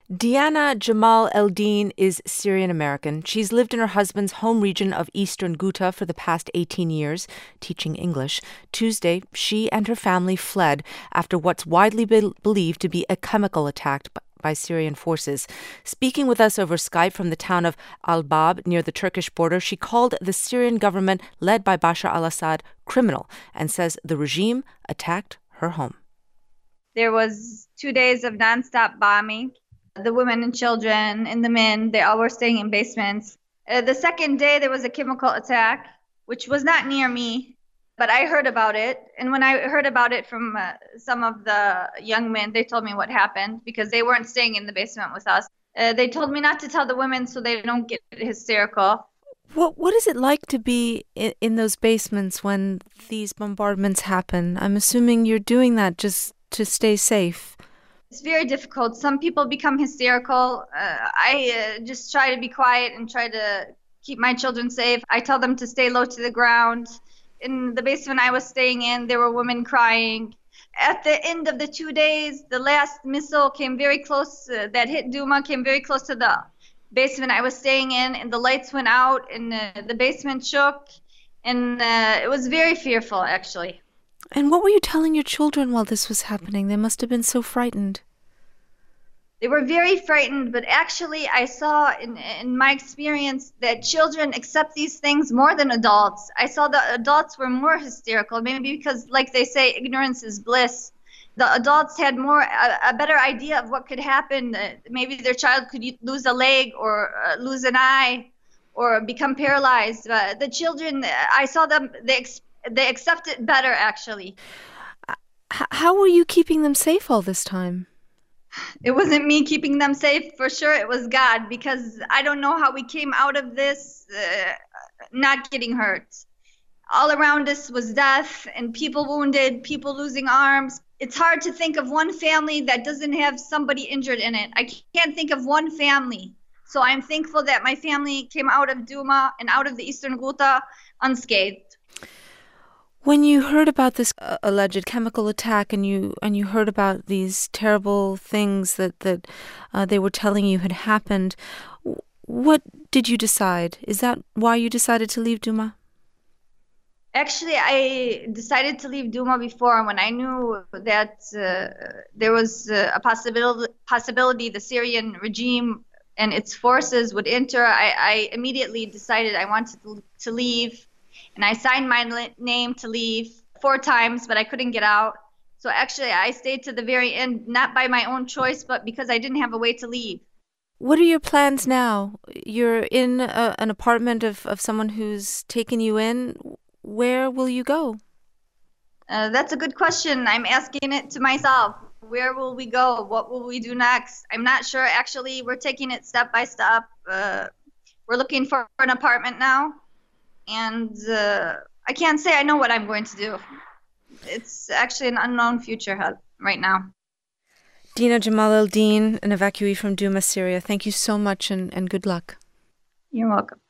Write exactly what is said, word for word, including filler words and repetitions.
Diana Jamal Eldin is Syrian-American. She's lived in her husband's home region of eastern Ghouta for the past eighteen years, teaching English. Tuesday, she and her family fled after what's widely be- believed to be a chemical attack by, by Syrian forces. Speaking with us over Skype from the town of Al-Bab near the Turkish border, she called the Syrian government led by Bashar al-Assad criminal and says the regime attacked her home. There was two days of nonstop bombing. The women and children and the men, they all were staying in basements. Uh, the second day, there was a chemical attack, which was not near me, but I heard about it. And when I heard about it from uh, some of the young men, they told me what happened because they weren't staying in the basement with us. Uh, they told me not to tell the women so they don't get hysterical. What What is it like to be in, in those basements when these bombardments happen? I'm assuming you're doing that just to stay safe. It's very difficult. Some people become hysterical. Uh, I uh, just try to be quiet and try to keep my children safe. I tell them to stay low to the ground. In the basement I was staying in, there were women crying. At the end of the two days, the last missile came very close, uh, that hit Douma, came very close to the basement I was staying in, and the lights went out, and uh, the basement shook, and uh, it was very fearful, actually. And what were you telling your children while this was happening? They must have been so frightened. They were very frightened, but actually I saw in, in my experience that children accept these things more than adults. I saw the adults were more hysterical, maybe because, like they say, ignorance is bliss. The adults had more a, a better idea of what could happen. Uh, maybe their child could lose a leg or uh, lose an eye or become paralyzed. Uh, the children, I saw them, they ex- they accept it better, actually. H- how were you keeping them safe all this time? It wasn't me keeping them safe, for sure. It was God, because I don't know how we came out of this uh, not getting hurt. All around us was death and people wounded, people losing arms. It's hard to think of one family that doesn't have somebody injured in it. I can't think of one family. So I'm thankful that my family came out of Douma and out of the Eastern Ghouta unscathed. When you heard about this uh, alleged chemical attack and you and you heard about these terrible things that, that uh, they were telling you had happened, what did you decide? Is that why you decided to leave Douma? Actually, I decided to leave Douma before when I knew that uh, there was uh, a possibility, possibility the Syrian regime and its forces would enter. I, I immediately decided I wanted to, to leave. And I signed my name to leave four times, but I couldn't get out. So actually, I stayed to the very end, not by my own choice, but because I didn't have a way to leave. What are your plans now? You're in a, an apartment of, of someone who's taken you in. Where will you go? Uh, that's a good question. I'm asking it to myself. Where will we go? What will we do next? I'm not sure. Actually, we're taking it step by step. Uh, we're looking for an apartment now. And uh, I can't say I know what I'm going to do. It's actually an unknown future right now. Dina Jamal Eldin, an evacuee from Douma, Syria. Thank you so much and, and good luck. You're welcome.